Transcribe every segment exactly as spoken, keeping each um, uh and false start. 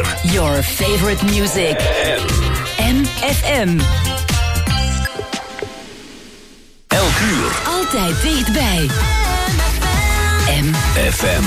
weer. Your favorite music. M F M. Elk uur. Altijd dichtbij. M F M.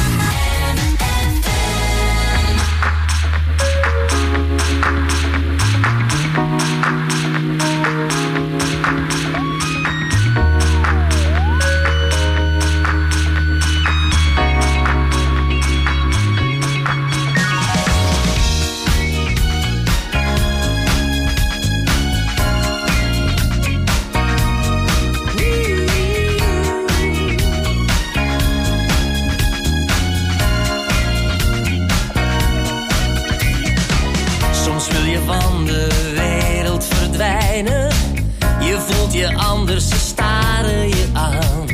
Je anders, ze staren je aan.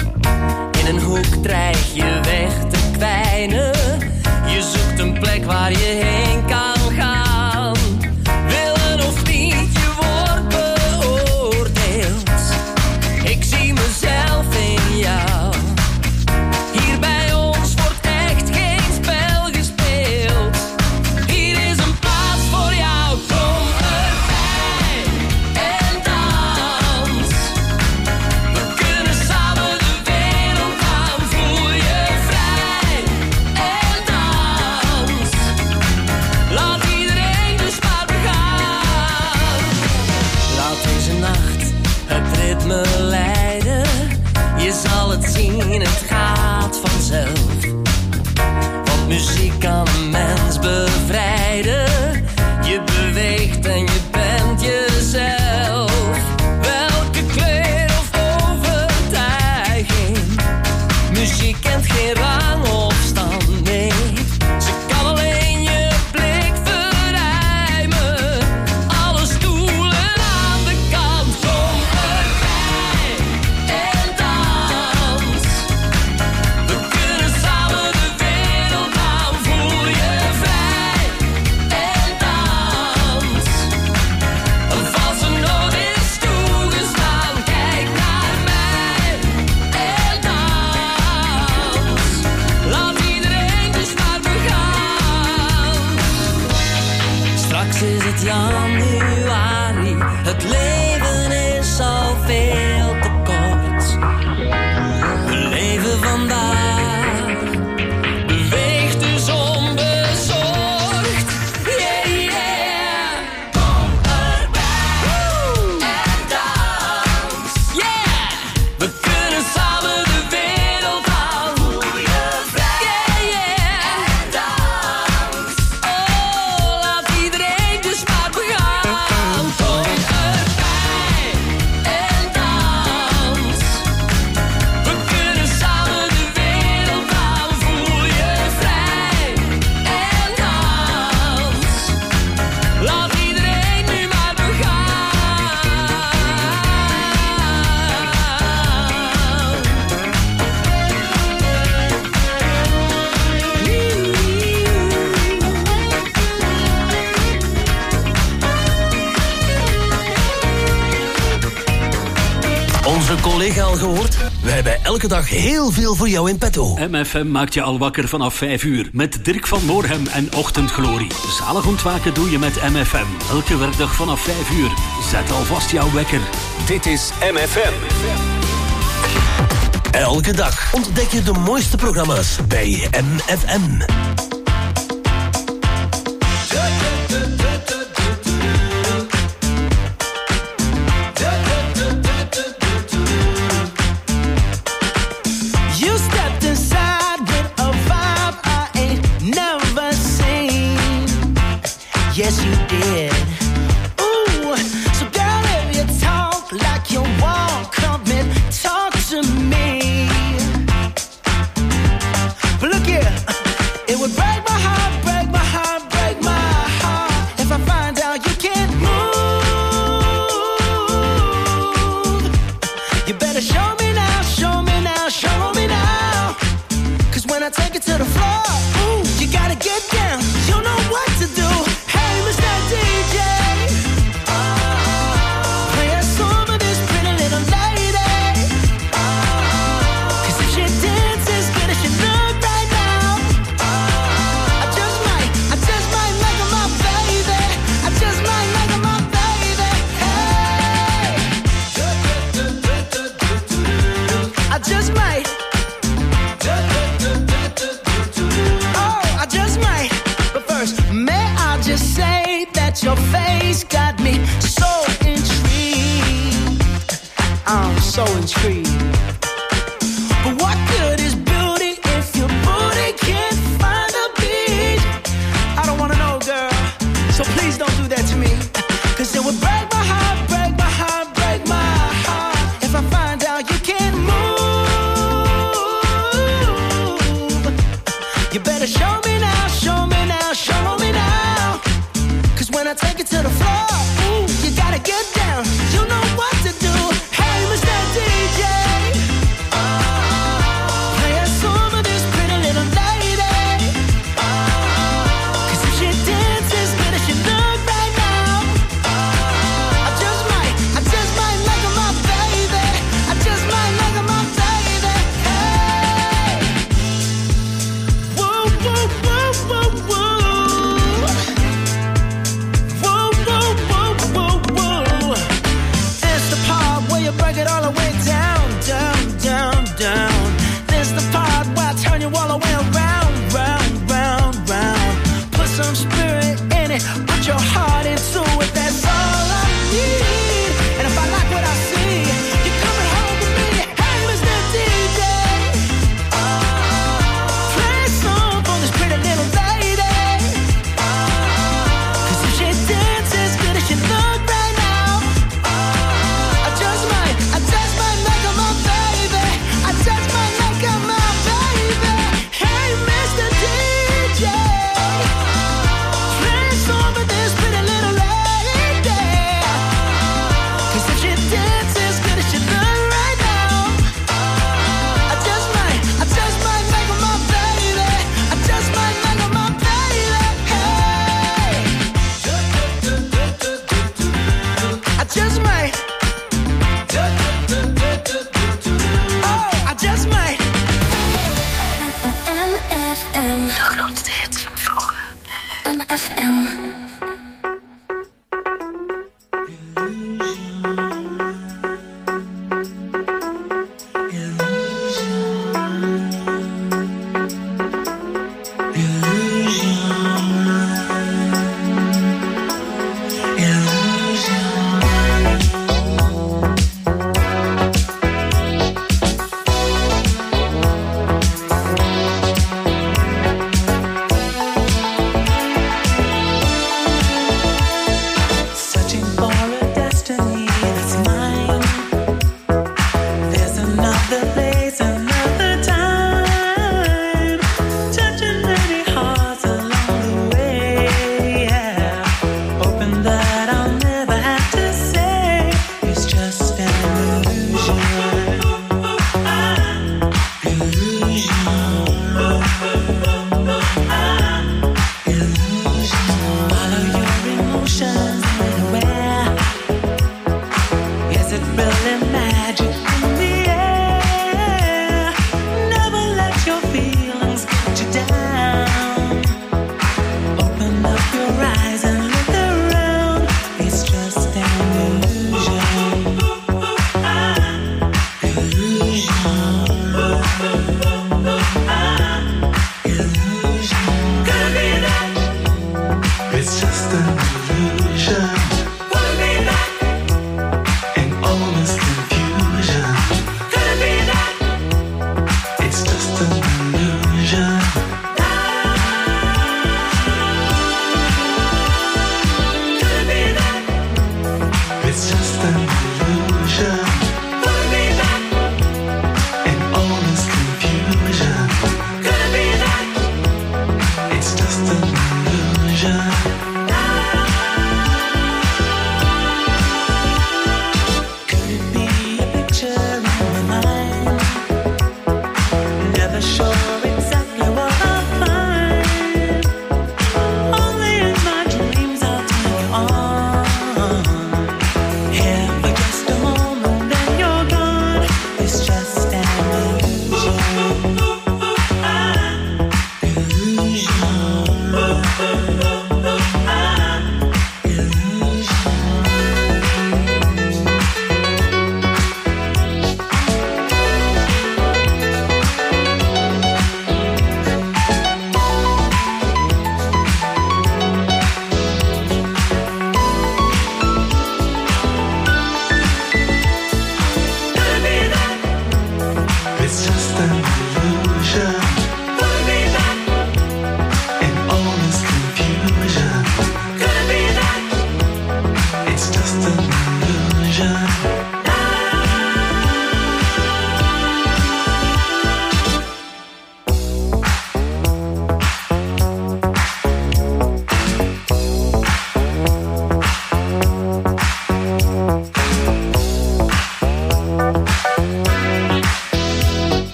In een hoek dreig je weg te kwijnen. Je zoekt een plek waar je heen kan gaan. Willen of niet, je wordt beoordeeld. Ik zie mezelf in jou. Hier bij ons wordt echt geen spel gespeeld. Hier is een plaats voor jou, kom erbij en dans. We kunnen samen de wereld aan, voel je vrij en dans. Laat iedereen dus maar begaan. Laat deze nacht het ritme leiden. Je zal het zien, het gaat vanzelf. Want muziek kan een mens bevrijden. Je beweegt en je bent jezelf. Welke kleur of overtuiging. Muziek kent geen rang of stand, nee. Ze kan alleen je blik verruimen. Alle stoelen aan de kant, kom erbij en dans. We kunnen samen de wereld aan, voel je vrij en dans. Een valse noot is toegestaan, kijk naar mij en dans. Laat iedereen dus maar begaan. Straks is het januari, het leven is al veel te kort. We leven vandaag, beweeg dus onbezorgd. Yeah, yeah. Kom erbij en dans. Yeah. We kunnen samen de wereld aan. Voel je vrij yeah, yeah. en dans. Oh, laat iedereen dus maar begaan. Kom erbij en dans. We kunnen samen de wereld aan. Voel je vrij en dans. Laat iedereen nu maar begaan. Onze collega al gehoord? We hebben elke dag heel veel voor jou in petto. M F M maakt je al wakker vanaf vijf uur. Met Dirk van Moorhem en Ochtendglorie. Zalig ontwaken doe je met M F M. Elke werkdag vanaf vijf uur. Zet alvast jouw wekker. Dit is M F M. Elke dag ontdek je de mooiste programma's bij M F M. You stepped inside with a vibe I ain't never seen. Yes, you did. Ooh, so girl, if you talk like you walk, come and talk to me. But look here, it would break so intrigued. But what good is beauty if your booty can't find the beat? I don't wanna know, girl, so please don't do that to me. Cause it would break my heart, break my heart, break my heart if I find out you can't move. You better show me now, show me now, show me now. Cause when I take it to the floor, ooh, you gotta get down. You know what to do. Hey, Mister D J, play a song for this pretty little lady. Cause if she dances good as she look right now, I just might, I just might make her my baby. I just might make her my baby. Hey, woo, woo, woo, woo, woo. Woo, woo, woo, woo, woo. It's the part where you break it all the way down, down, down, down. This the part where I turn you all the way around, round, round, round. Put some spirit in it, put your heart into it. That's all I need. And if I like what I see, you're coming home with me. Hey, Mister D J, play a song for this pretty little lady. Cause if she dances good as she look right now, I just might, I just might make her my baby. I just might make her my baby. Hey, Mister D J, play a song for this pretty little lady. Cause if she dances good as she look right now, I just might, I just might make her my baby. I just might make her my baby. Hey, I just might. Oh, I just might. M F M. De grootste hits van vroeger. M F M. Illusion.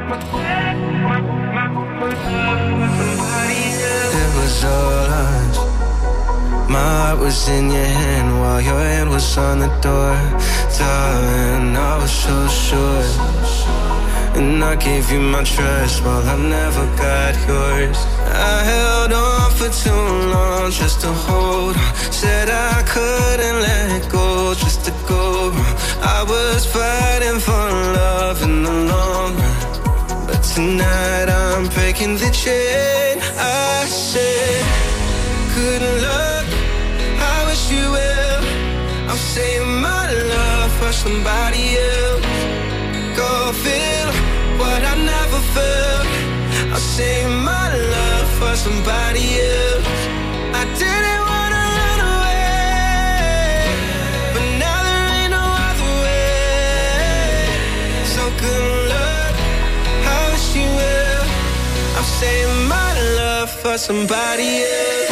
It was all us. My heart was in your hand while your hand was on the door. Darling, I was so sure. And I gave you my trust while I never got yours. I held on for too long just to hold on. Said I couldn't let go just to go. I was fighting for love in the long run, but tonight I'm breaking the chain. I said, good luck, I wish you well. I'm saving my love for somebody else. Go feel what I never felt. I'll save my love for somebody else. I didn't wanna run away, but now there ain't no other way. So good luck, I wish you well. I'll save my love for somebody else.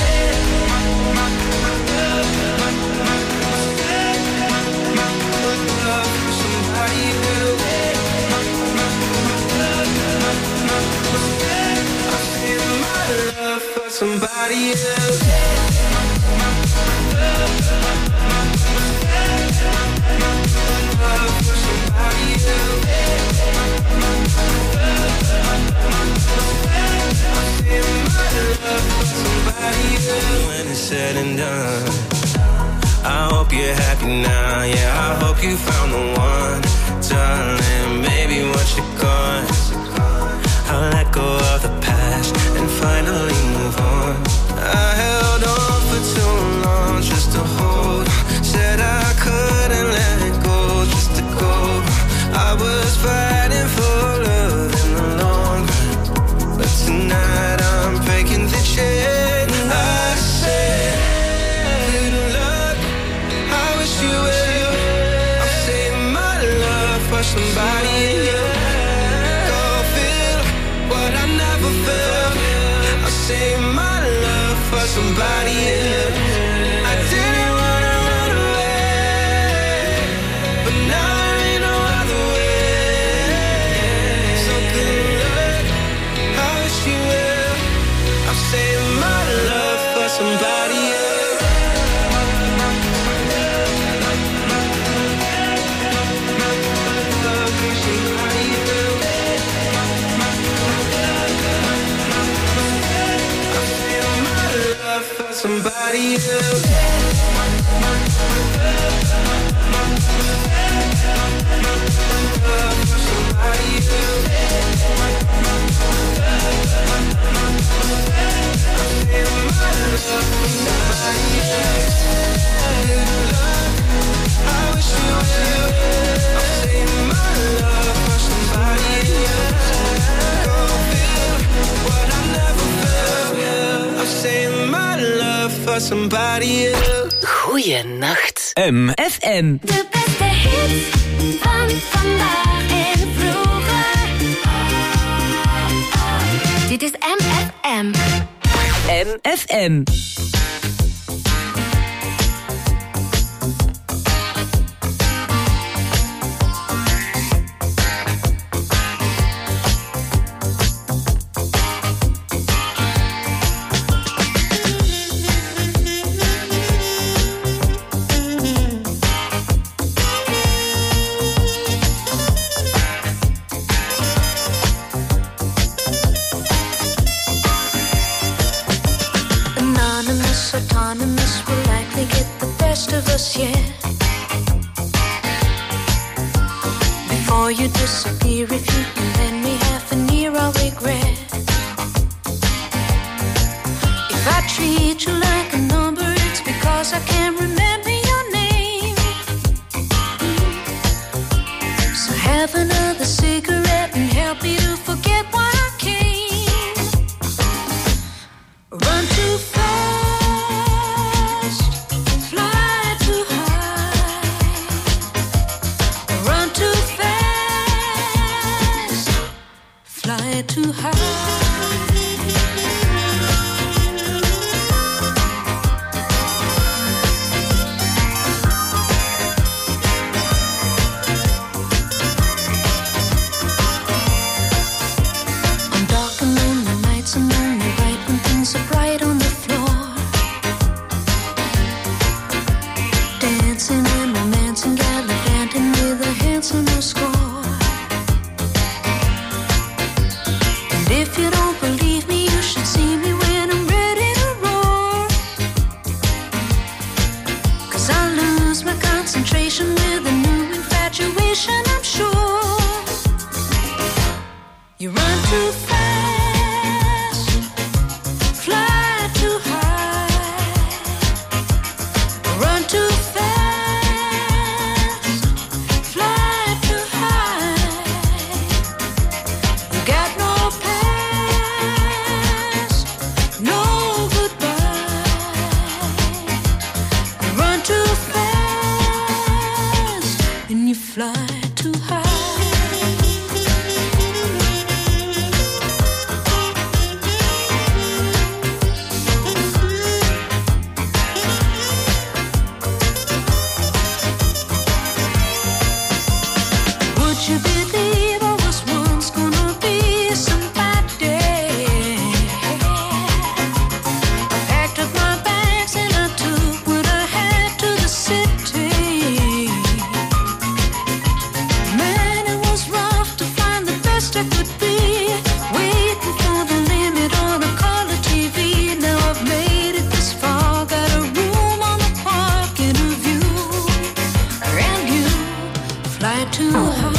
Somebody else. When it's said and done, I hope you're happy now. Yeah, I hope you found the one, darling. Maybe once you're gone, I'll let go of the past and finally move on. I held on for too long just to hold on. Said I couldn't let go just to go. I was fighting for love in the long run, but tonight I'm breaking the chain. I said, good luck, I wish you well. I'm saving my love for somebody else. Save my love for somebody else. I didn't wanna run away, but now there ain't no other way. So good luck, I wish you well. I'll save my love for somebody else. Somebody else. Somebody else. Goeienacht. M. F M. De beste hits van vandaag en vroeger. Dit is M F M. M F M. Autonomous will likely get the best of us, yeah. Before you disappear, if you can lend me half an ear, I'll regret. If I treat you like a number, it's because I can't remember your name. So have another cigarette and help me to forget why I came. Run too fast. Too high. best I could be. Waiting for the limit on a color T V. Now I've made it this far. Got a room on the park and a view. And you fly too high.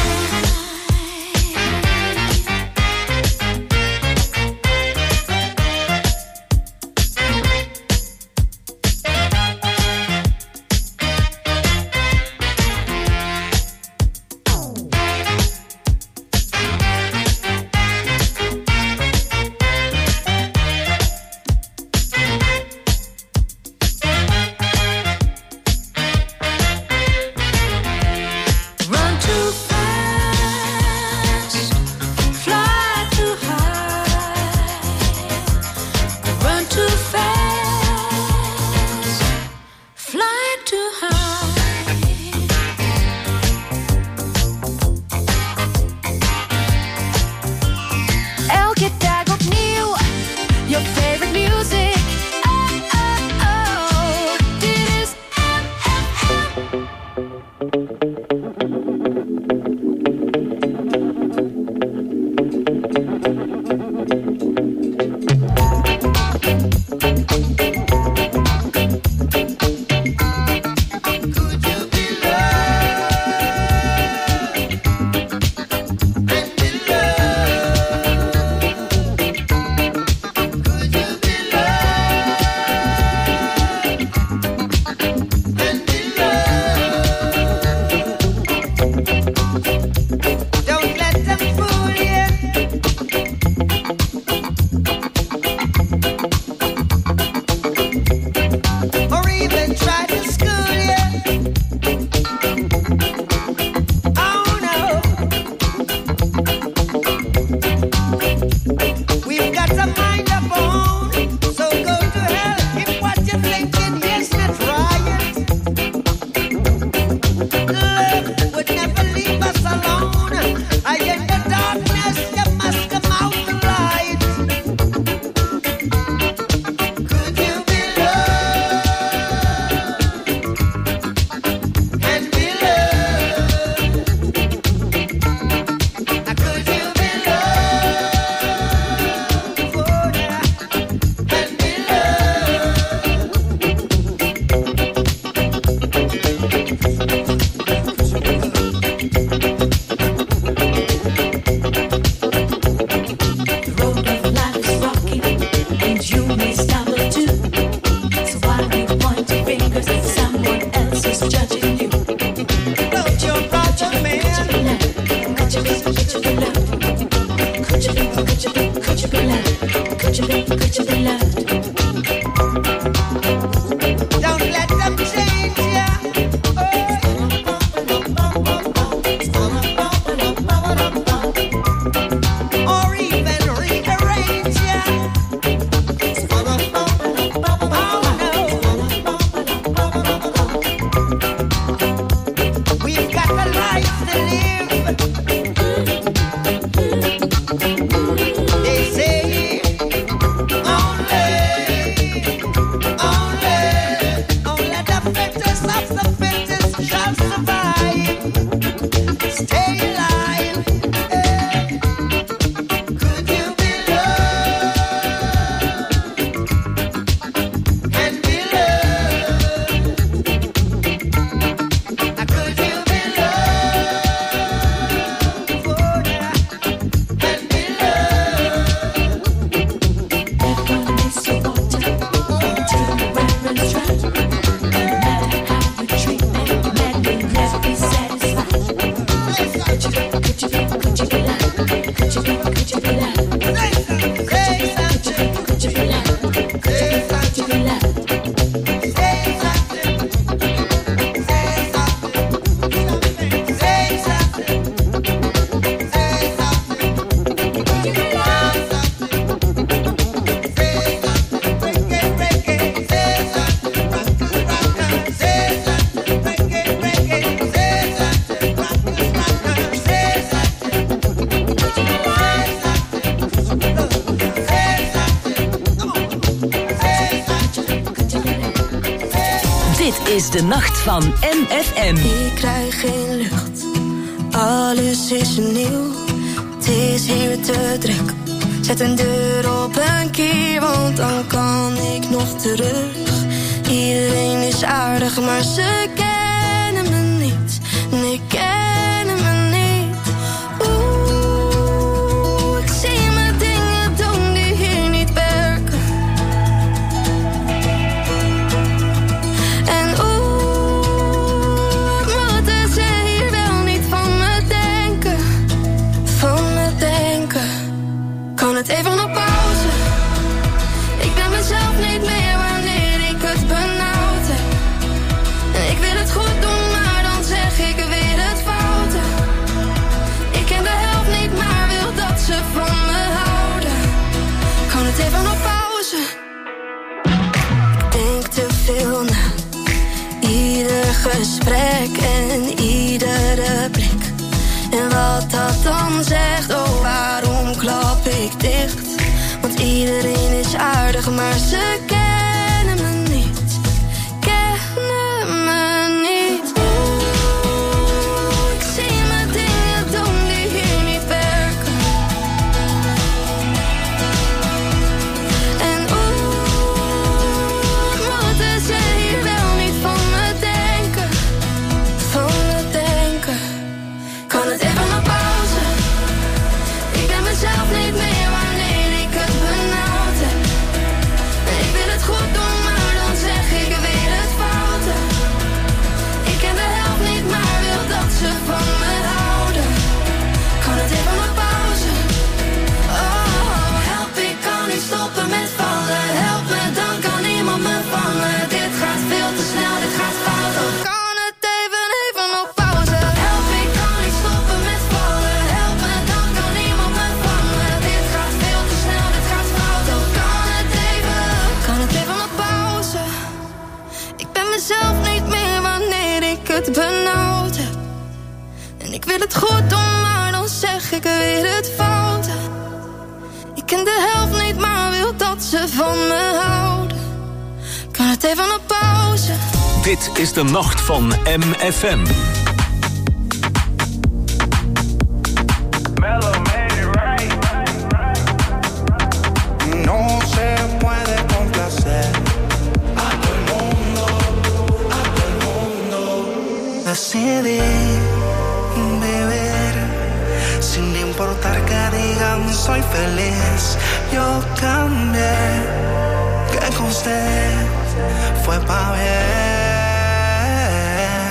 is de nacht van M F M. Ik krijg geen lucht, alles is nieuw. Het is hier te druk. Zet een deur op een kier, want dan kan ik nog terug. Iedereen is aardig, maar ze kennen me niet. Nee, kennen me niet. Oeh, ik zie me dingen doen die hier niet werken. En oeh, wat moeten ze hier wel niet van me denken? Van me denken. Kan het even op pauze? Ik ben mezelf niet meer wanneer ik het benauwd heb. En ik wil het goed doen, maar dan zeg ik weer het foute. Ik ken de helft niet, maar wil dat ze van me houden. Kan het even op pauze? Ik denk te veel na. Ieder gesprek en iedere blik. En wat dat dan zegt, oh waarom klap ik dicht? Want iedereen is aardig, maar ze kennen me niet. Kennen me niet. Oeh, ik zie me dingen doen die hier niet werken. En oeh, moeten ze hier wel niet van me denken? Van me denken. Kan het even op pauze? Ik ben mezelf niet meer wanneer ik het benauwd heb. Ik wil het goed doen, maar dan zeg ik weer het foute. Ik ken de helft niet, maar wil dat ze van me houden. Kan het even op pauze? Oh, help, ik kan niet stoppen met vallen. Help me, dan kan niemand me vangen. Dit gaat veel te snel, dit gaat fout. Oh, kan het even, even op pauze? Help, ik kan niet stoppen met vallen. Help me, dan kan niemand me vangen. Dit gaat veel te snel, dit gaat fout. Oh, kan het even, kan het even op pauze? Ik ben mezelf niet meer wanneer ik het benauwd heb. En ik wil het goed doen, maar dan zeg ik weer het foute. Ik ken de helft niet, maar wil dat ze van me houden. Kan het even op pauze? Dit is de nacht van M F M. No se puede complacer a todo el mundo, a todo el mundo. Decidí vivir sin importar que digan soy feliz. Yo cambié, que con usted fue pa' bien.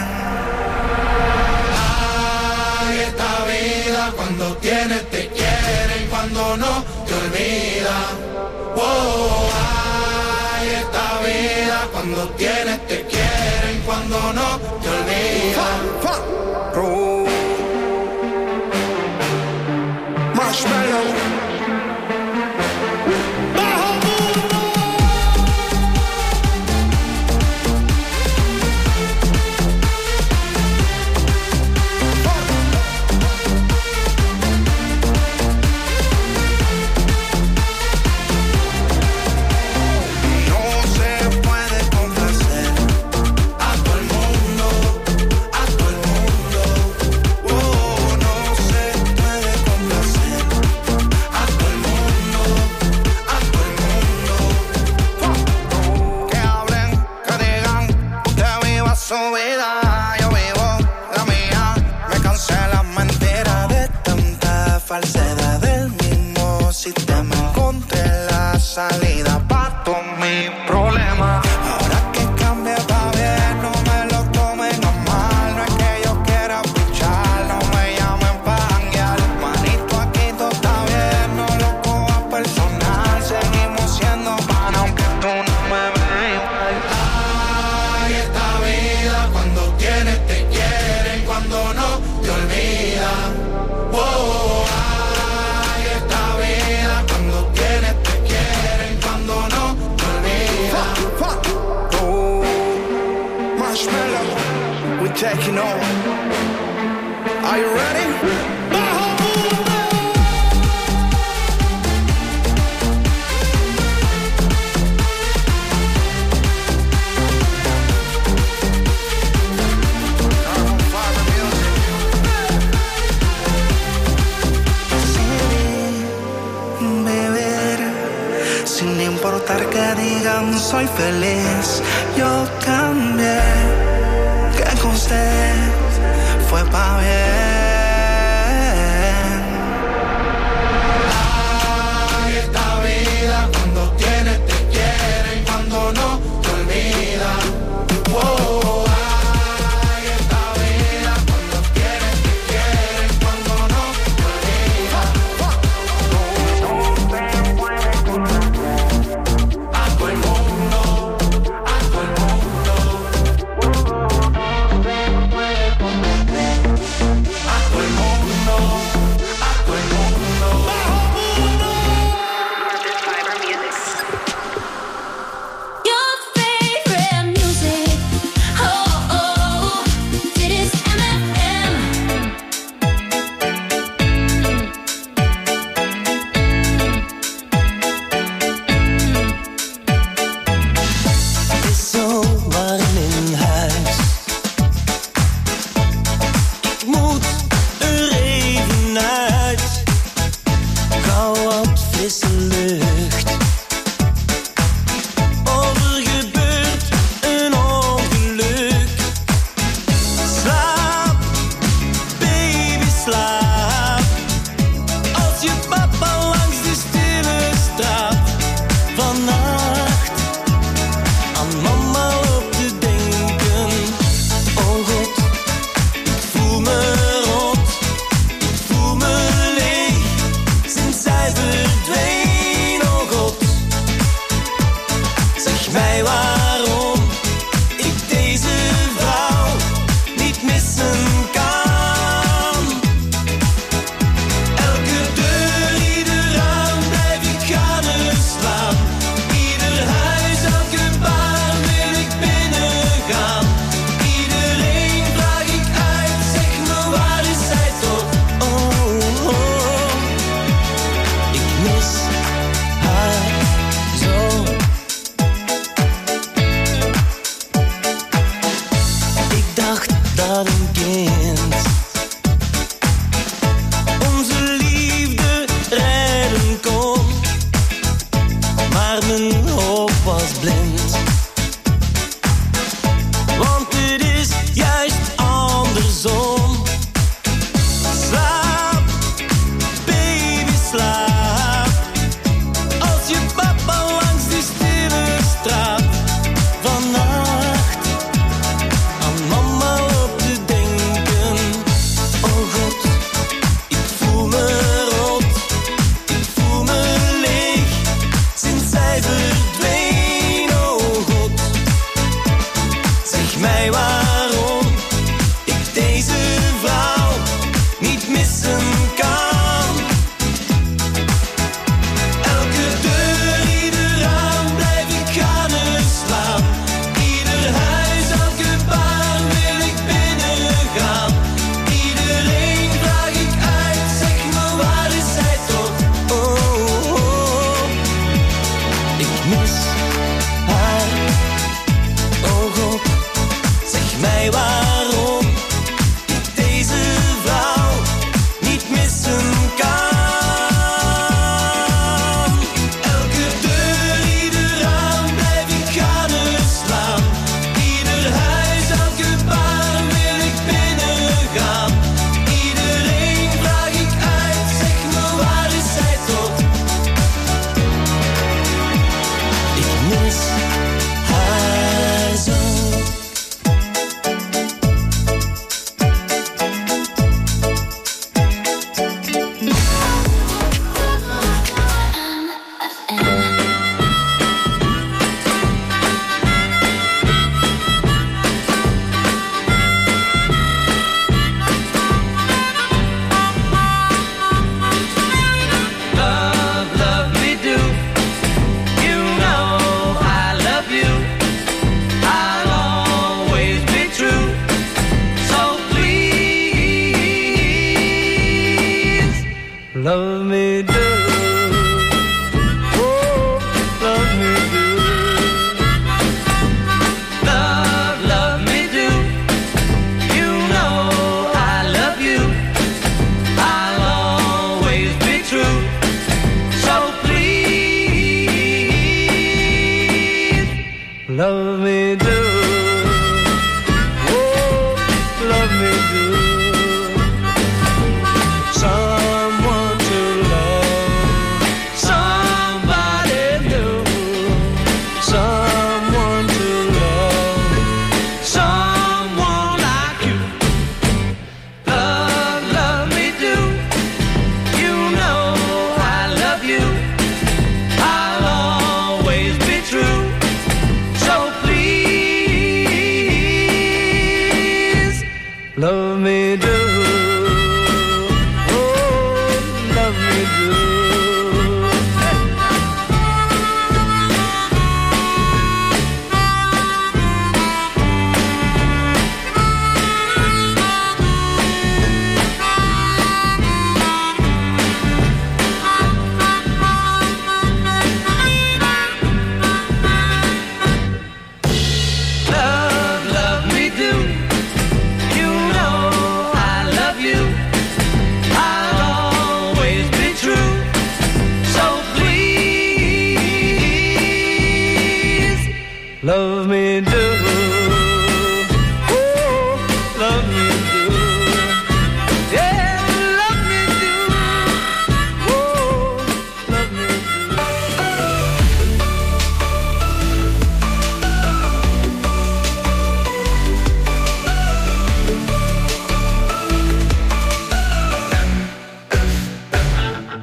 Ay, esta vida cuando tienes te quieren, cuando no te olvida. Wow, ay, esta vida cuando tienes te quieren, cuando no te olvida. Marshmallow. Su vida, yo vivo la mía. Me cansé la mentira de tanta falsedad. Del mismo sistema encontré la salida pa' todos mis problemas. Ahora que cambie pa' bien, no me lo tomen a mal. No es que yo quiera pichar, no me llamen pa' janguear. Manito, aquí todo está bien, no lo cojas personal. Seguimos siendo pan aunque tú no me veas. Ay, esta vida cuando tienes te quieren, cuando no te olvidan. Wow, ay, esta vida cuando tienes te quieren, cuando no te olvidan. Oh, Marshmallow, we're taking over. Are you ready? soy feliz, yo también. Que con usted fue pa' bien. Ay, esta vida cuando tienes te quieren, cuando no te olvida. Wow. Ay, esta vida cuando tienes te quieren, cuando no te olvida. A todo el mundo, a todo el mundo. A todo el mundo, a todo el mundo. Your favorite music, oh oh, dit is M F M. Het is zo warm in huis. Ik moet er even uit. Gauw wat frisse lucht. Of er gebeurt een ongeluk. Slaap, baby, slaap. Als je papa langs de stille straat vannacht aan mama op te denken. Oh God, ik voel me rot, ik voel me leeg sinds zij verdween. Oh God, zeg mij waarom ik deze vrouw niet missen kan. Elke deur, ieder raam blijf ik gaan slaan. Ieder huis, elke baan wil ik binnengaan. Iedereen vraag ik uit, zeg me waar is zij toch? Oh, oh, ik mis haar zo. Ik dacht dat een kind onze liefde redden kon, maar mijn hoop was blind. Want het is juist andersom. Slaap, baby, slaap. Als je papa langs die stille straat vannacht aan mama op te denken. Oh God, ik voel me rot, ik voel me leeg sinds zij verdween. Oh God, zeg mij waarom ik deze vrouw niet missen kan. Elke deur, ieder raam blijf ik gaan slaan. Ieder huis, elke baan wil ik binnengaan. Iedereen vraag ik uit, zeg me waar is zij toch? Oh, oh, ik mis haar. Oh God, zeg mij waarom ik deze vrouw niet missen kan. Elke deur, ieder raam blijf ik gaan slaan. Ieder huis, elke baan wil ik binnengaan. Iedereen vraag ik uit, zeg me waar is zij toch? Ik mis haar zo. Love, love me do. You know I love you. I'll always be true. So please, love me do. Oh, love me do. Love, love me do. You know I love you. I'll always be true. So please,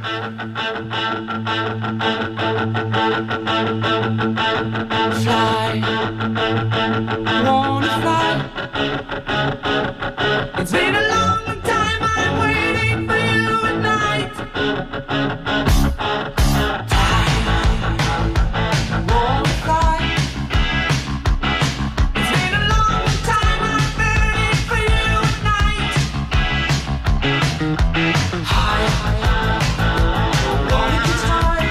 Fly, wanna fly. It's been a long time, I'm waiting for you at night. Fly, wanna fly. It's been a long time, I'm waiting for you at night. High, wanna get high.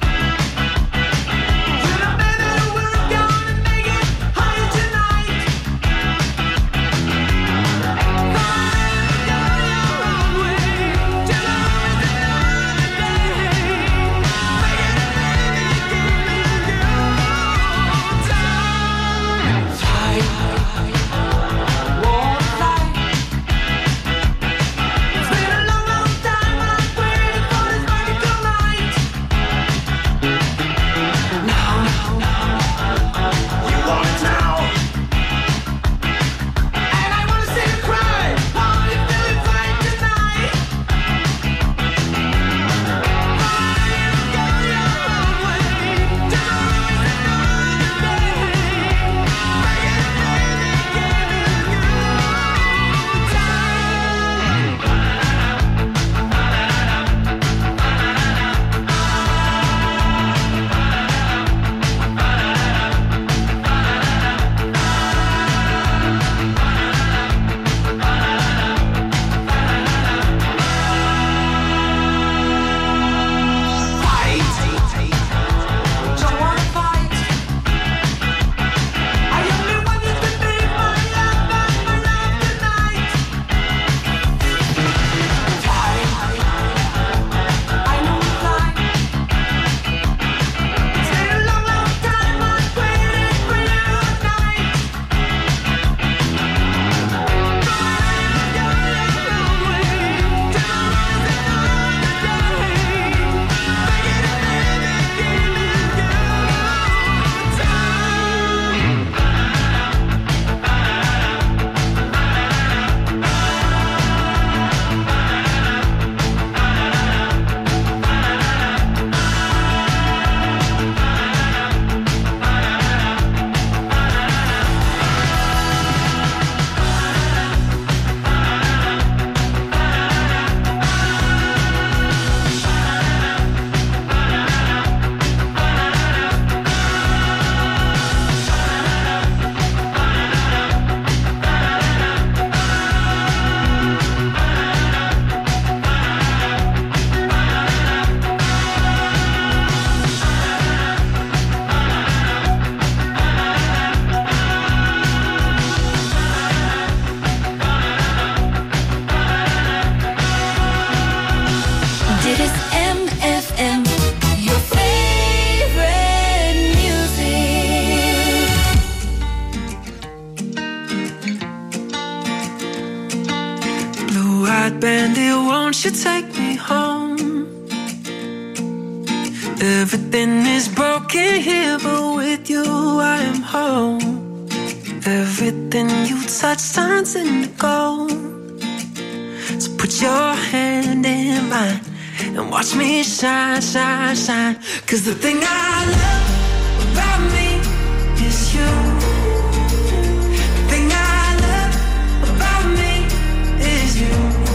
Bandit, won't you take me home? Everything is broken here, but with you I am home. Everything you touch turns into gold. So put your hand in mine and watch me shine, shine, shine. Cause the thing I love about me is you. The thing I love about me is you.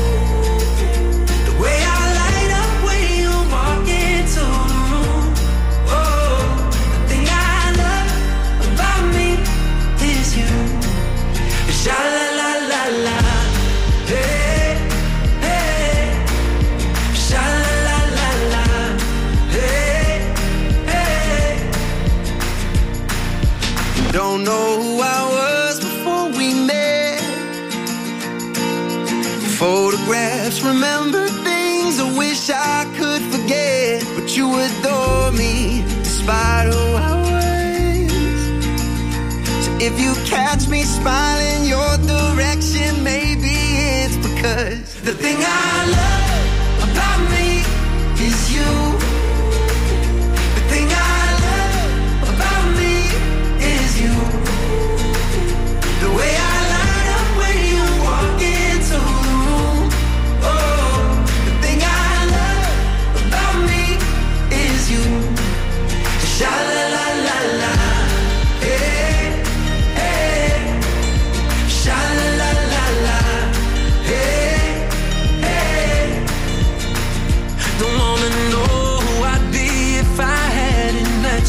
Sha la la la la, hey, hey. Sha la la la, hey, hey. Don't know who I was before we met. Photographs, remember things I wish I could forget. But you adore me despite who I was. So if you catch me smiling your direction, maybe it's because the thing I love about me is you. The thing I love about me is you.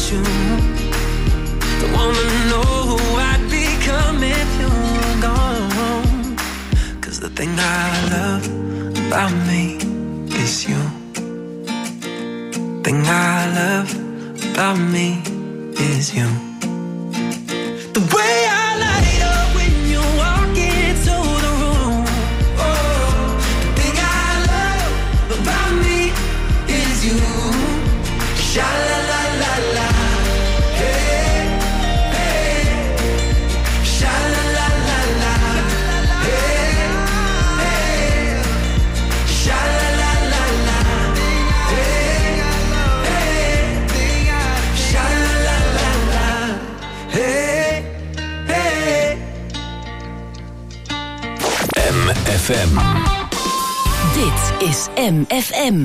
you. Don't wanna know who I'd become if you were gone. Cause the thing I love about me is you. Thing I love about me is you. The way I light up when you walk into the room. Oh, the thing I love about me is you. Sha la la la la. Hey, hey. Sha la la la la. Hey, hey. Sha la la la la. Hey, hey. Sha la la la la. Hey, hey. M F M. Dit is M F M.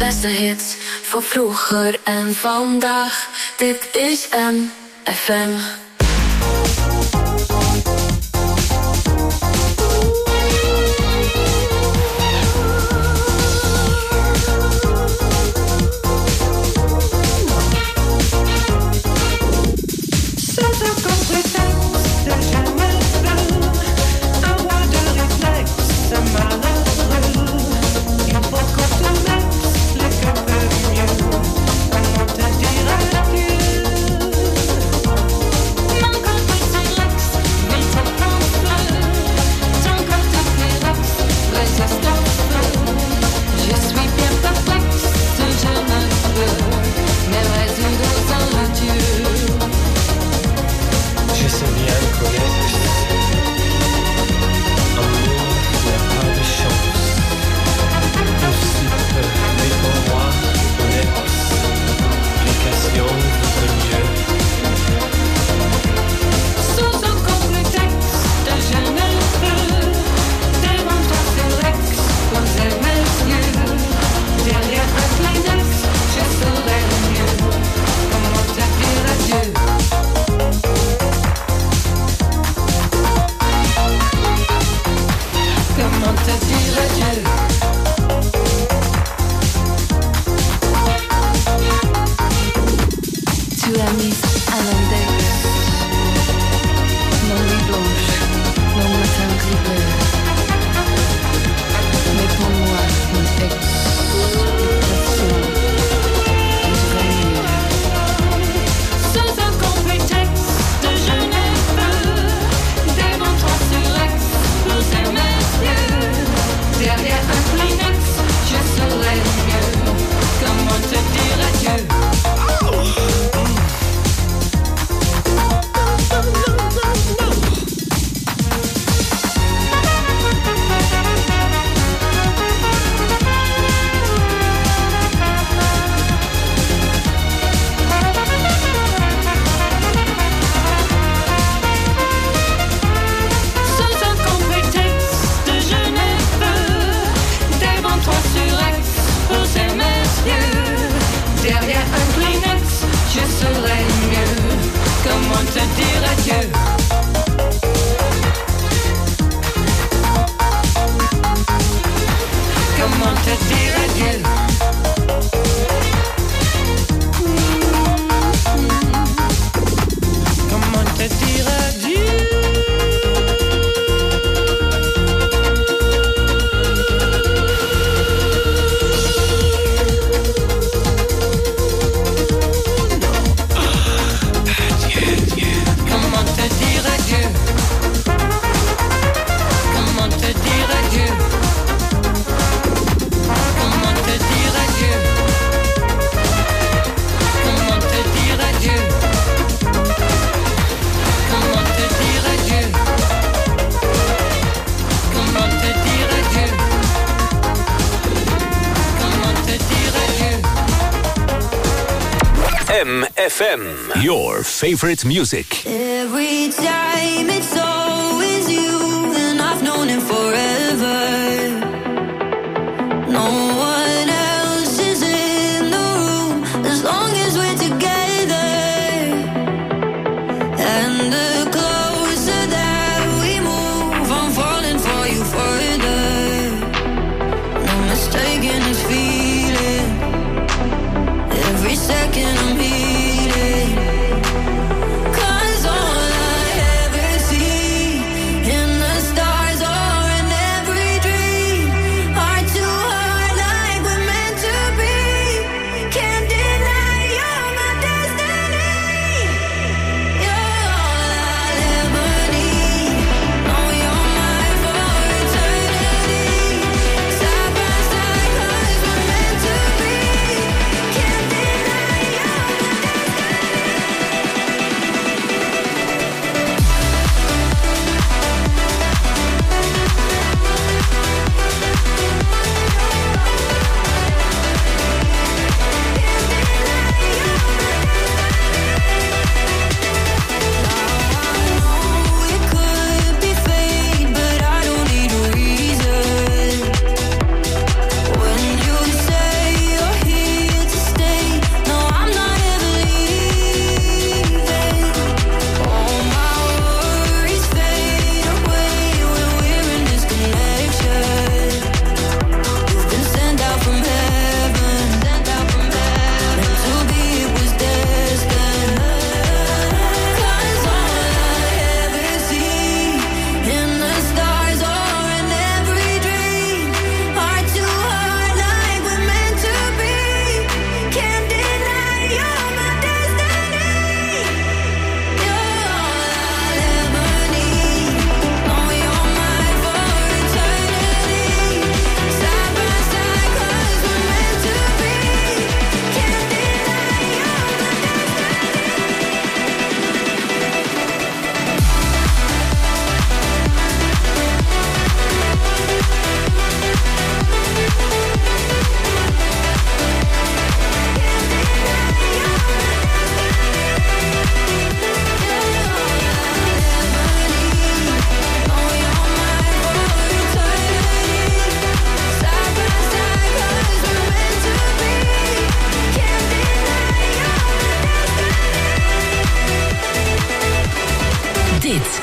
beste hits voor vroeger en vandaag. Dit is M F M. M F M, your favorite music. Every time it's always you, and I've known it forever. No one else is in the room as long as we're together. And the closer that we move, I'm falling for you further. No mistaking this feeling. Every second I'm healing. Cause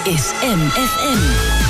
is M F M.